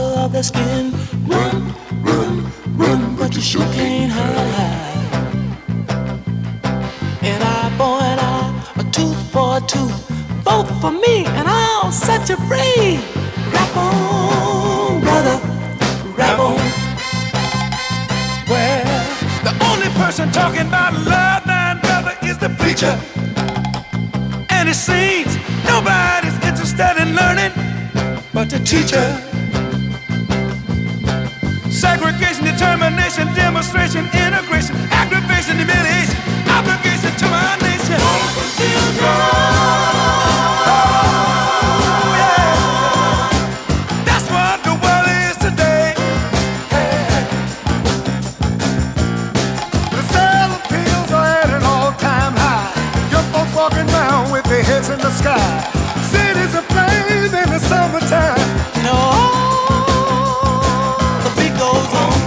color of their skin. Run, run, run, but you sure can't hide. An eye for an eye, a tooth for a tooth. Vote for me and I'll set you free. Rap on, brother, rap on. Well, the only person talking about love, man, brother, is the preacher. And it seems nobody's interested in learning but the teacher. Segregation, determination, demonstration, integration, aggravation, humiliation, obligation to my nation. That's what the world is today. The sale of pills are at an all-time high. Young folks walking around with their heads in the sky. Cities aflame in the summertime. No, the beat goes on.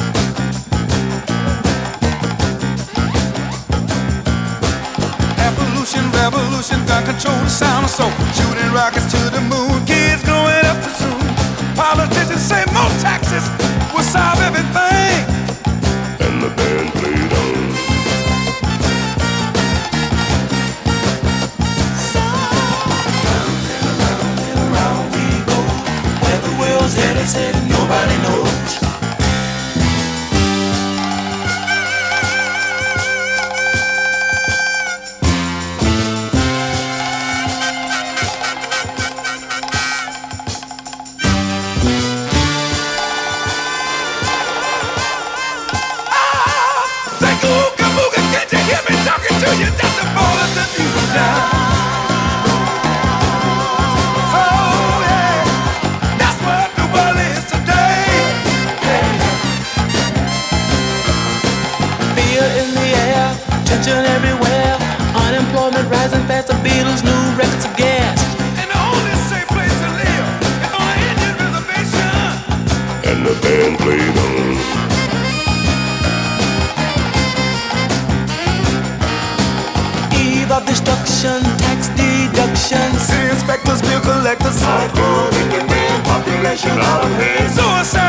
Evolution, revolution, gun control the sound of soul. Shooting rockets to the moon, kids growing up too soon. Politicians say more taxes will solve everything. And the band played on. Headed, said nobody knows. Say ooga booga, can't you hear me talking to you? That's the ball of the news now. Tension everywhere, unemployment rising fast. The Beatles' new records of gas. And the only safe place to live is on an Indian reservation. And the band played on. Eve of destruction, tax deduction. City inspectors, bill collectors. Hardcore in the man, population out of hand. Suicide.